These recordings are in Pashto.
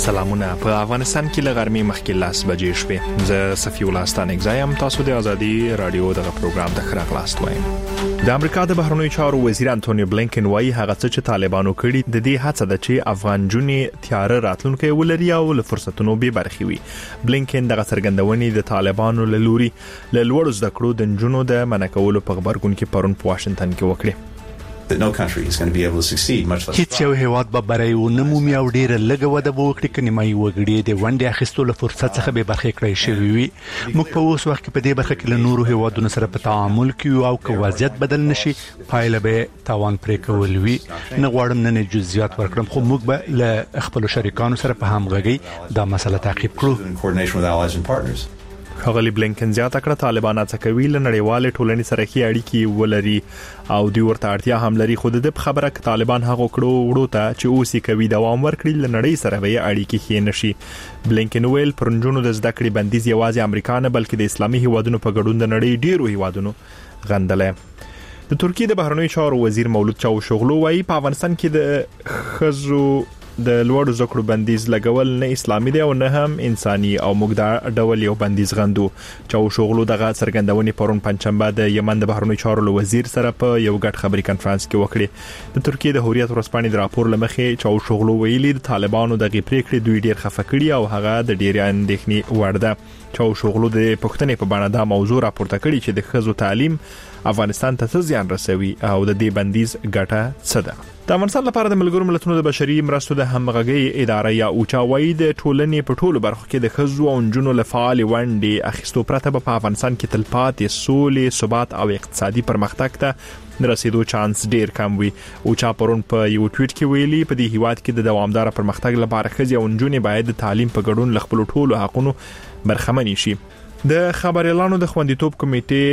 سلامونه. په افغانستان کې له غرمې مخکې 10 بجې شوې. زه صفي الله ستانک زایم. تاسو د ازادي رادیو دغه پروګرام د خبرو غلاست وایم. د امریکا د بهرنیو چارو وزیر انټونی بلینکن وايي هغه څه چې طالبانو کړی د دې هڅه ده چې افغان جنې تیار راتلونکي ولري او له فرصتونو به برخې وي. بلینکن دغه څرګندونې د طالبانو له لوري له لوړ زده کړو د جنونو د منکولو په خبرګون کې پرون په واشنگټن کې وکړي. that no country is going to be able to succeed much less. هیڅ یو هیواد به برای ونمومي او ډیره لږه وده وکړي کني مې وګړي د ونډې اخیستلو فرصت څخه به برخه کړی شوی وي. موږ په اوس وخت کې په دې برخه کې له نورو هیوادونو سره په تعامل کې او که وضعیت بدل نشي پایله به تاوان پرې کول وي. نه غواړم نه جزئیات ورکړم خو موږ به له خپل شریکانو سره په همغږي دا مسله تعقیب کړو. خغلی بلینکن زیاته کړه طالبان هڅه کوي له نړیوال ټولنې سره کې اړیکې ولري او دوی ورته اړتیا هم لري. خو د خبره ک طالبان هغه کړو وړو ته چې اوسې کوي دوام ورکړي له نړۍ سره به اړیکې خې نشي. بلینکن ویل پرنجونو د زده کړې بندیز یوازې امریکا نه بلکې د اسلامي هیوادونو په ګډون د نړۍ ډیرو هیوادونو غندلې. د ترکیه د بهرنیو چارو وزیر مولود چاوشوغلو وايي په افغانستان کې د خزو د لوړ زکړو بندیز لګول نه اسلامي دی او نه هم انساني او موږ دا ډول یو بندیز غندو. چاوشوغلو دغه څرګندونې پرون پنځشنبه د یمن د بهرنیو چارو وزیر سره په یو ګډ خبري کانفرنس کې وکړي. د ترکیه د هوریت ورسپانې د راپور لمخې چاوشوغلو ویلي د طالبانو د غیپریکړې دوی ډیر خفه کړي او هغه د ډیر اندېښنې وړ ده. چاوشوغلو د پښتنې په بڼه دا موضوع راپورته کړي چې د خزو تعلیم افغانستان ته زیان رسوي او د دې بندیز ګټه څه ده. د افغانستان لپاره د ملګرو ملتونو د بشري مرستو د همغږي اداره یا اوچا وايي د ټولنې په ټولو برخو کې د خزو او جنونو لفعال ونډې اخیستو پرته په افغانستان کې تلپاتې سولې ثبات او اقتصادي پرمختګ ته رسیدو چانس ډیر کم وي. اوچا پرون په یو ټویټ کې ویلي په دې هیواد کې د دوامدار پرمختګ لپاره خزي او جنونې باید د تعلیم په ګډون ل خپل ټولو حقونو برخمن شي. د خبريالانو د خوندیتوب کمیټې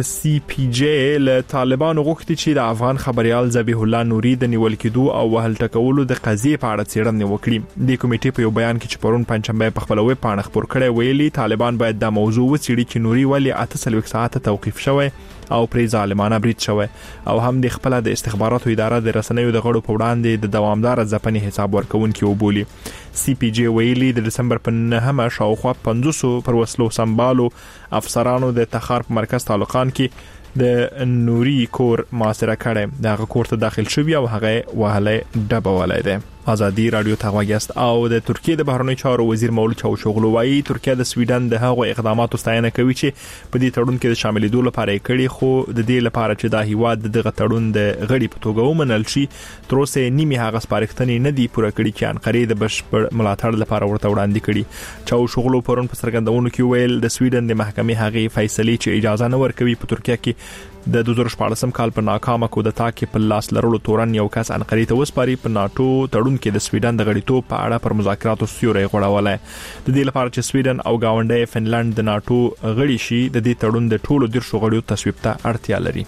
CPJ له طالبانو غوښتي چې د افغان خبريال ذبیح الله نوري د نیول کېدو او وهل ټکولو د قضیې په اړه څېړنه وکړي. د کمیټې په یو بیان کې چې پرون پنځشنبه په خپل ویب پاڼه خبر کړی ویلي طالبان باید د موضوع وڅېړي چې نوري ولې 48 ساعته توقيف شوی او پرې ظالمانه برید شوی او هم د خپل د استخباراتو اداره د رسنیو د غړو په وړاندې د دوامدار ځپنې حساب ورکونکي وبولي. CPJ ویلي د دسمبر په 9 شاوخوا 500 پر وسلو سمبالو افسرانو د تخار په مرکز تعلقان کې د نوري کور محاصره کړي. دغه کور ته داخل شوی او هغه وهله ډبه ولایده. ازادي رادیو ته واغست او د ترکیه د بهرنیو چارو وزیر مولود چاوشوغلو وايي ترکیه د سویډن د هغو اقداماتو ستاینه کوي چې په دې تړون کې د شاملېدو لپاره کړي خو د دې لپاره چې دا هیواد دغه تړون د غړي په توګه ومنل شي تر اوسه نیمه هغه سپارښتنې نه دی پوره کړي چې انقره د بشپړ ملاتړ لپاره ورته وړاندې کړي. چاوشوغلو پرون په څرګندونو کې ویل د سویډن د محکمې هغه فیصله چې اجازه نه ورکوي په ترکیه کې د 2014 کال په ناکامه کودتا کې په لاس لرلو تورن یو کس انقره ته وسپاري په ناتو تړون کې د سویډن د غړیتوب په اړه پر مذاکراتو سیوري غوړولای. د دې لپاره چې سویډن او گاونډي فنلند د ناتو غړي شي د دې تړون د ټولو 10 غړیو تصویب ته اړتیا لري.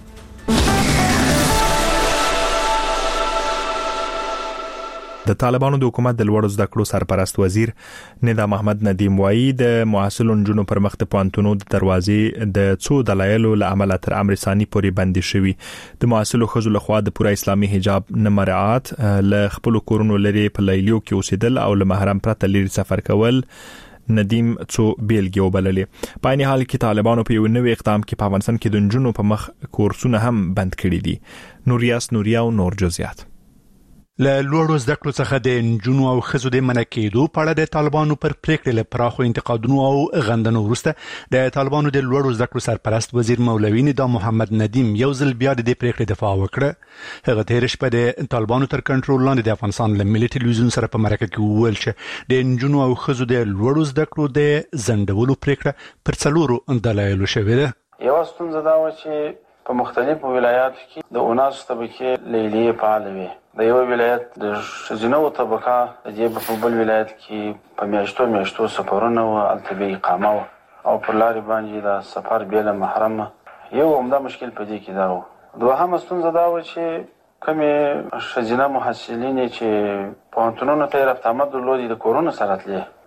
د طالبانو د حکومت د لوړ زده کړو سرپرست وزیر ندا محمد ندیم وايي د معاصلون جنو پر مخ د پوانتونو د دروازې د څو دلایلو له عمله تر امر ثاني پورې بندي شوی. د معاصلو خزو لخوا د پوره اسلامي حجاب نه مراعات له خپل کورونو لري په لیلیو کې اوسېدل او له محرم پرته لري سفر کول ندیم څو بیلګې وبللې. په عین حال کې طالبانو په یو نوې اقدام کې په افغانستان کې د جنونو په مخ کورسونه هم بند کړي دي. نوریا او نور جزئیات له لوړو زده کړو څخه د نجونو او ښځو د منع کېدو په اړه د طالبانو پر پریکړې له پراخو انتقادونو او غندنو وروسته د طالبانو د لوړو زده کړو سرپرست وزیر مولوي ندا محمد ندیم یو ځل بیا د پریکړې دفاع وکړه. هغه تیر شپه د طالبانو تر کنټرول لاندې د افغانستان له ملي ټلویزیون سره په مرکه کې وویل چې د نجونو او ښځو د لوړو زده کړو د ځنډولو پریکړه پر څلورو دلایلو شوې ده. یو ستونزه دا و چې په مختلفو ولایاتو کې د 19 طبقې لیلیې فعال وي. د یو ولایت د ښځینه طبقه د دې په بل ولایت کې په میاشتو سفرونه او التبي اقامه او پر لارې باندې د سفر بیل محرم یو عمده مشکل په دې کې دا و. دوهم ستونزه دا و چې کومې ښځینه محصلینې چې پوهنتونونو ته رفت آمد درلودي د کورونو سره تلې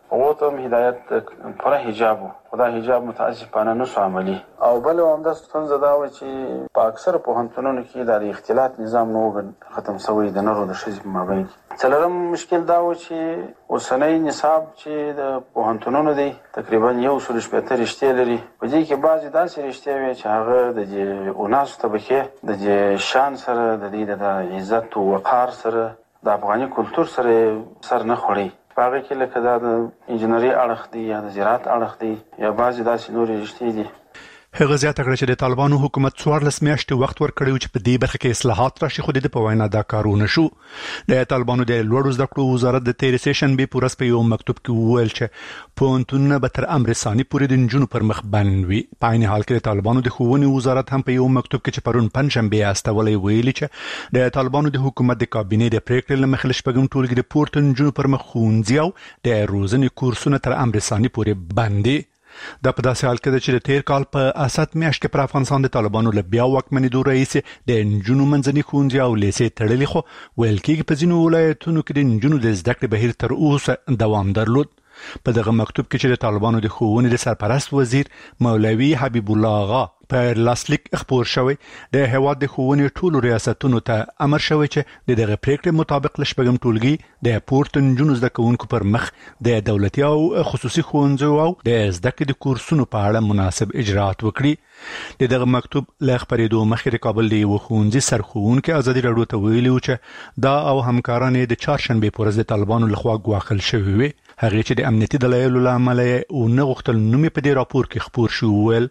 او ته هدایت پر حجاب خدا حجاب متاسفانه نشو عملی او بل همدا ستونزه دا و چې په اکثر پوهنتونونو کې د اختلاط نظام نو ختم شوی د نرو د شذ مابین څلورم مشکل دا و چې اوسنۍ نصاب چې د پوهنتونونو دی تقریبا 170 رشتې لري په دې کې بعضی داسې رشتې وي چې هغه د اوناس طبقه د شان سره د دې د عزت او وقار سره د افغاني کلچر سره سر نه خوري هغه کې لکه دا د انجنیری اړخ دی یا د زراعت اړخ دی یا بعضی داسې نور رشتې دي هغه زیاته کړه چې د طالبانو حکومت 14 میاشتې وخت ورکړی چې په دې برخه کې اصلاحات راشي خو د په وینا دا کارونه شو د طالبانو د لوړو زده کړو وزارت د تیر سیشن به پورس په یو مکتوب کې وویل چې پونتونه به تر امر ثاني پورې د جنونو پر مخ باندې وي په عین حال کې د طالبانو د ښوونې وزارت هم په یو مکتوب کې چې پرون پنځشنبه استولې ویلي چې د طالبانو د حکومت د کابینې د پریکړې لمخې شپږم ټولګي د پورته جنونو پر مخ خونځي او د روزنې کورسونه تر امر ثاني پورې باندې دا په داسې حال کې چې د تیر کال په اسات میاشت کې پر افغانستان د طالبانو له بیا واکمنېدو رئیس د انجونو منځني ښوونځي او لیسې تړلې خو ویل کېږي په ځینو ولایتونو کې د انجونو د زده کړې بهیر تر اوسه دوام درلود په دغه مکتوب کې چې د طالبانو د ښوونې د سرپرست وزیر مولوي حبیب الله آغا په لاسلیک خبر شوی د هواد د ښوونې ټولو ریاستونو ته امر شوی چې دغه پریکړې مطابق لشپږم ټولګي د پورته انجونو زده کوونکو پر مخ د دولتي او خصوصي ښوونځیو او د زده کړې د کورسونو په اړه مناسب اجراءات وکړي دغه مکتوب له خبرېدو مخکې د کابل د یو ښوونځي سرښوونکي ازادي راډیو ته ویلي چې دا او همکاران د چهارشنبه پر ورځ د طالبانو لخوا ګواښل شوی وي هغه چې د امنیتي دلایلو له امله او نه غوښتل نوم په دې راپور کې خبر شو ویل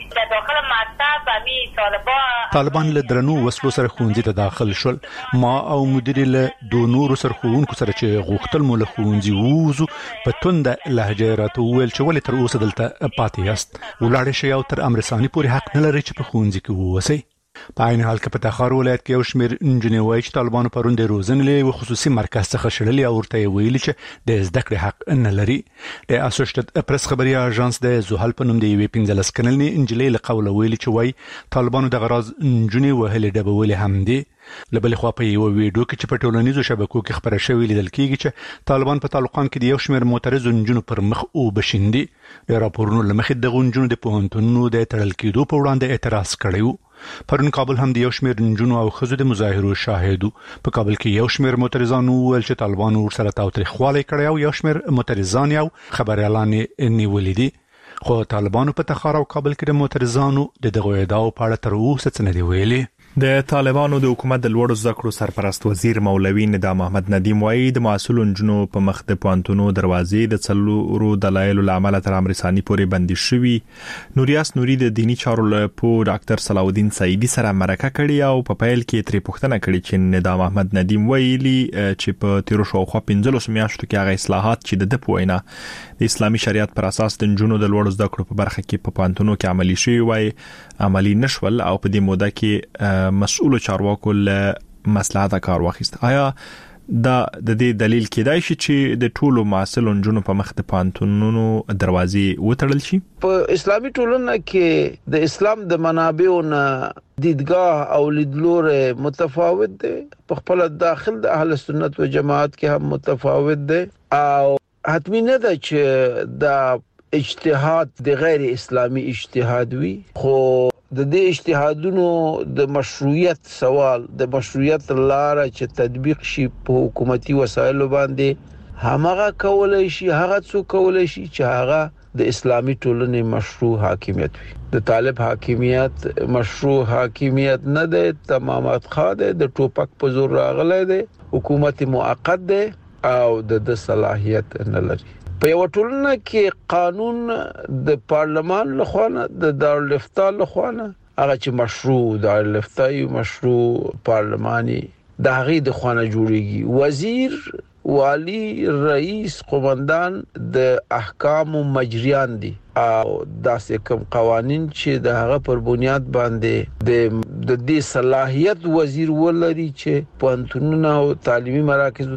طالبان له درنو وسلو سره ښوونځي ته داخل شول ما او مدیر له دوه نورو سرښوونکو سره چې غوښتل مو له ښوونځي ووځو په تونده لهجه راته وویل چې ولې تر اوسه دلته پاتې یاست ولاړ شئ او تر امر ثاني پورې حق نه لرئ چې په ښوونځي کې ووسئ په عین حال کې په تخار ولایت کې یو شمېر انجنیري وایي چې طالبانو پرون د روزنې له خصوصي مرکز څخه شړلې او ورته ویلي چې د زده کړې حق نه لري د اسوسییټډ پریس خبري اژانس د زحل په نوم د یوې 15 کلنې انجلۍ له قوله ویلي چې وایي طالبانو د غراض انجنیري وهلې ډبولې هم دي لبل خو په یو ویډیو کې چې په ټولنیزو شبکو کې خبره شوې لیدل کېږي چې طالبان په تعلقان کې د یو شمېر معترض انجنونو پر مخ او بشیندي د راپورونو لمخې د غونجونو د پوهنتونونو د تړل کېدو په وړاندې اعتراض کړی پرون کابل هم د یو شمېر انجونو او خزو د مظاهرو شاهدو په کابل کې یو شمېر معترضان وویل چې طالبان ورسره تاوتریخوالی کړی او یو شمېر معترضان یو خبر اعلان نیولې دي خو طالبانو په تخار او کابل کې د معترضانو د دغه ادعاو په اړه تر اوسه څه نه دی ویلي د طالبانو د حکومت د لوړو زده کړو سرپرست وزیر مولوي نظام احمد ندیم وایي د معسول انجونو په مخ د پوهنتونو دروازې د څلورو دلایلو لامل تر امر ثاني پورې بندي شوي نوریاس نوري د دینی چارو په ډاکټر صلاح الدین سعیدی سره مرکه کړې او په پیل کې ترې پوښتنه کړې چې نظام احمد ندیم ویلي چې په تیر شاوخوا 15 میاشتو کې هغه اصلاحات چې د پوینا د اسلامي شریعت پر اساس د انجونو د لوړو زده کړو په برخه کې په پوهنتونو کې عملي شوي وای عملي نشول او په دې موده کې مسؤل چارواکو له مصلحت کار واخیست آیا دا د دې دلیل کېدای شي چې د ټولو معسل انجونو په مخ د پانتونونو دروازې وتړل شي په اسلامي ټولنه کې د اسلام د منابعو نه دیدګاه او لیدلور متفاوت دي په خپل داخل د اهل سنت و جماعت کې هم متفاوت دي او حتمی نه ده چې د اجتهاد د غیر اسلامي اجتهاد وي خو د دې اجتهادونو د مشروعیت سوال د مشروعیت لاره چې تطبیق شي په حکومتي وسایلو باندې همغه کولای شي هغه څوک کولای شي چې هغه د اسلامي ټولنې مشروع حاکمیت وي د طالب حاکمیت مشروع حاکمیت نه ده تمامات خاده د ټوپک په زور راغلی دی حکومت موقت ده او د صلاحیت نه لري په یو ټولنه کې قانون د پارلمان لخوا د دارالفتاء لخوا هغه چې مشروع دارالفتاء مشروع پارلماني د هغه د خوانه جوړیږي وزیر والی رئیس قومندان د احکام او مجریان دي او داسې کوم قوانين چې د هغه پر بنیاد باندې د دې صلاحیت وزیر ولري چې پوهنتونونه او تعلیمي مراکز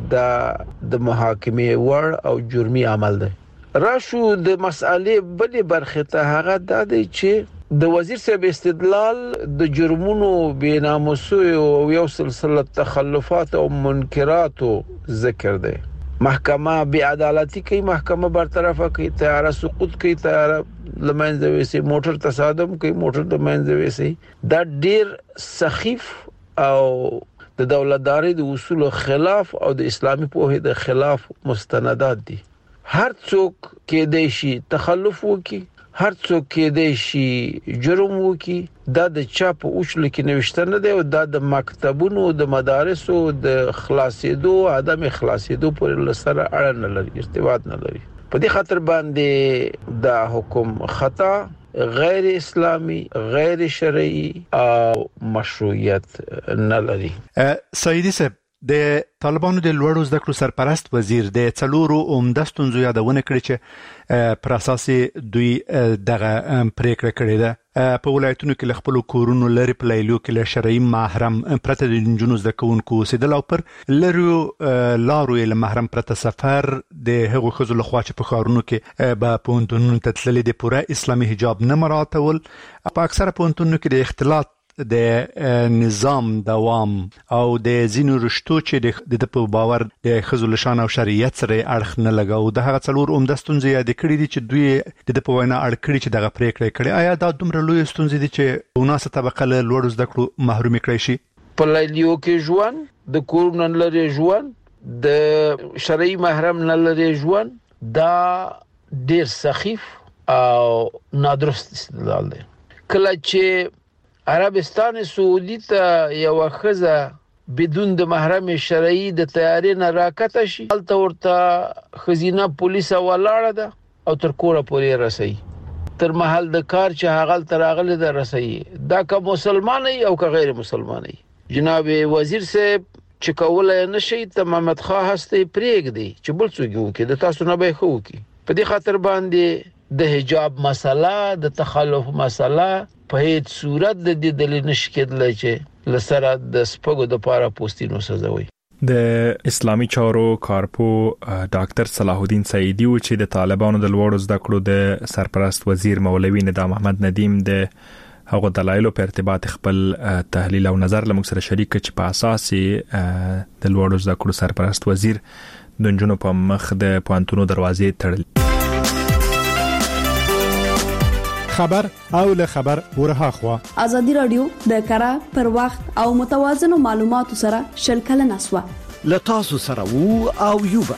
ته د محاکمه ور او جرمي عمل دی راشو د مسالې بلې برخه ته هغه د چې د وزیر صاحب استدلال د جرمونو بیناموسو او یو سلسله تخلفات او منکرات ذکر دی محکمه بی عدالتی کوي، محکمه برطرفه کوي، تیاره سقوط کوي، تیاره لمنځه وسی، موټر تصادم کوي، موټر لمنځه وسی. دا ډیر سخیف او د دولتداري د اصول خلاف او د اسلامي پوهې د خلاف مستندات دي. هر څوک کې د شي تخلف وکي، هر څوک کې د شي جرم وکي. دا د چا په اوچلو کې نوښته نه دی او دا د مکتبونو د مدارسو د خلاصېدو عدم خلاصېدو پر سره اړه نه لري، ارتباط نه لري. په دې خاطر باندې دا حکم خطا، غیر اسلامی، غیر شرعي او مشروعیت نه لري. سیدی صاحب، د طالبانو د لوړو زده کړو سرپرست وزیر د څلورو عمده ستونزو یادونه کړې چې پر اساس دوی دغه پریکړه کړې ده په ولایتونو کې خپل کورونو لري په لیلو کې له شرعي محرم پرته د جنونو زده کوونکو اوسېدل او پر لرو لارو له محرم پرته سفر د هغو خزو له خوا چې په ښارونو کې به پوهنتونونو ته تللي د پوره اسلامي حجاب نه مراعاتول. په اکثره پوهنتونونو کې د اختلاط د نظام دوام او د زینو رشتو چې د په باور د خزو لشان او شریعت سره اړخ نه لګاو. د هغه څلور عمده ستونزې یاد کړې دي چې دوی د په وینا اړ کړي چې دغه پریکړه کړي. آیا دا دومره لوی ستونزې دي چې وناسه طبقه له لوړو زده کړو محروم کړي شي؟ په لیلیو کې ژوند، د کورونو لري ژوند، د شرعي محرم نه لري ژوند، دا ډیر سخیف او نادرست استدلال دی. کله چې عربستان سعودي ته یو خزه بدون د محرم شرعي د تیارې نه راکته شي، هلته ورته خزینه پولیس ولاړه ده او تر کوره پورې رسي، تر محل د کار چې هغه تر راغله ده رسي. دا که مسلماني او که غیر مسلماني. جناب وزیر صاحب چې کولای نشي ته محمد خان هسته پریګ دی چې بل څوک وکي، د تاسو نه به خو کی. په دې خاطر باندې د حجاب مسله، د تخلف مسله په هیڅ صورت د دې دلیل نشکیدل چې لسره د سپګو د پاره پوستینو سزوي. د اسلامي چارو کارپو ډاکټر صلاح الدین سعیدی و چې د طالبانو د لوړو زده کړو د سرپرست وزیر مولوی نظام محمد ندیم د هغه دلایلو په ارتباط خپل تحلیل او نظر لمغ سره شریک چې په اساس د لوړو زده کړو سرپرست وزیر د جنونو په مخ د پوهنتونو دروازې تړل. خبر او له خبر ورها خوا ازادي رادیو د کارا پر وخت او متوازن معلوماتو سره شلکل نسوه لتاسو سره وو او یوبا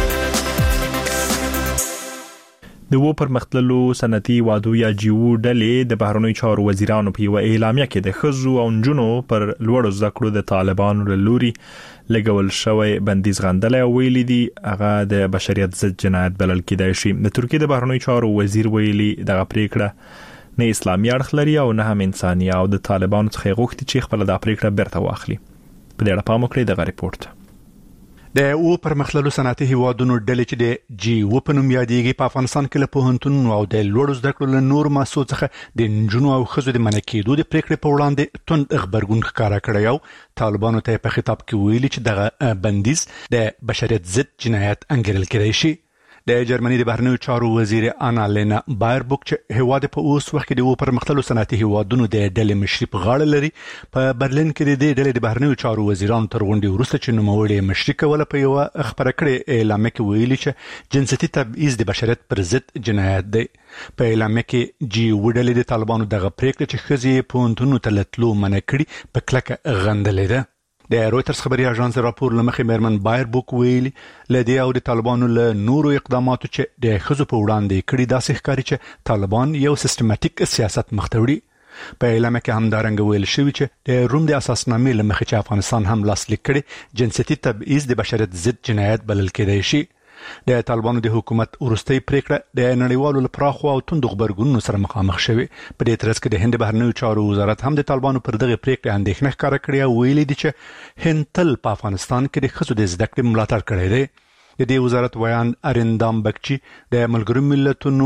د و پرمختللو صنعتي وادو یا جیو ډلې د بهرنیو چارو وزیرانو په اعلامیه کې د خزو او نجونو پر لوړو زده کړو د طالبانو له لوري لګول شوی بندیز غندل او ویلي دي هغه د بشریت ضد جنایت بلل کېدای شي. د ترکیه د بهرنیو چارو وزیر ویلي دغه پریکړه نه اسلامي اړخ لري او نه هم انساني او د طالبانو څخه غوښتي چې خپل د پریکړه برته واخلي. په دې اړه پام وکړئ دغه ریپورت. د او پرمختللو صنعتي هیوادونو ډلې چې د جی او په نوم یادېږي په افغانستان کې له پوهنتونونو او د لوړو زده کړو له نور مؤسسو څخه د نجونو او ښځو د منع کېدو د پریکړې په وړاندې توند غبرګون ښکاره کړی او طالبانو ته په خطاب کې ویلي چې دغه بندیز د بشریت ضد جنایت انګیرل کېدای شي. د جرمني د بهرنیو چارو وزیر انا لینا بایربوک چې هیواد په اوس وخت کې د پرمختللو صنعتي هیوادونو د ډلې مشري په غاړه لري په برلین کې د ډلې د بهرنیو چارو وزیرانو تر غونډې وروسته چې نوموړي مشري کوله په یو خبره کړې اعلامیه کې ویلي چې جنسيتي تبعیض د بشریت پر ضد جنایت دی. په اعلامیه کې جی وډلې د طالبانو دغه پریکړه چې ښځې پوهنتونونو ته تللو منع کړي په کلکه غندلې ده. د رويټرز خبري اژانس راپور لمخې مېرمن بایربوک ویلي لدی او د طالبانو له نورو اقداماتو چې د خزو په وړاندې کړي داسې ښکاري چې طالبان یو سیستماتیک سیاست مختوړي. په اعلامیه کې هم دارنګ ویل شوی چې د روم د اساسنامې لمخې چې افغانستان هم لاسلیک کړي جنسيتي تبعیض د بشریت ضد جنایت بلل کېدای شي. د طالبانو د حکومت ورستۍ پریکړه د نړیوالو لپاره او توند غبرګونونو سره مخامخ شوه. په دې ترڅ کې د هند بهرنیو چارو وزارت هم د طالبانو پر دغه پریکړه اندېښنه ښکاره کړې او ویلي دي چې هند تل په افغانستان کې د ښځو د زده کړې ملاتړ کړی دی. د دې وزارت ویان اریندام بکچی د ملګرو ملتونو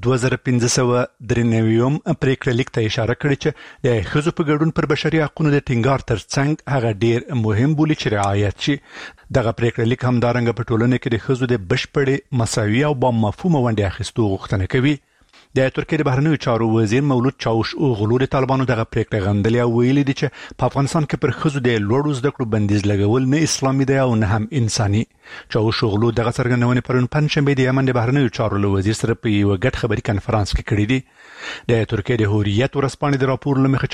2593 پریکړه لیک ته اشاره کړې چې د ښځو په ګډون پر بشري حقوقو د ټینګار ترڅنګ هغه ډیر مهم بولي چې رعایت شي. دغه پریکړه لیک هم دارنګ په ټولنه کې د ښځو د بشپړې مساوي او با مفهومه ونډې اخیستو غوښتنه کوي. د ترکیې د بهرنیو چارو وزیر مولود چاوش اوغلو د طالبانو دغه پریکړه غندلې او ویلي دي چې په افغانستان کې پر ښځو د لوړو زده کړو بندیز لګول نه اسلامي دی او نه هم انساني. چاوش اوغلو دغه څرګندونې پرون پنځشنبه د یمن د بهرنیو چارو له وزیر سره په یو غټ خبري کانفرنس کې کړې دي. د ترکیې د هوریت ورځپاڼې د راپور لمخه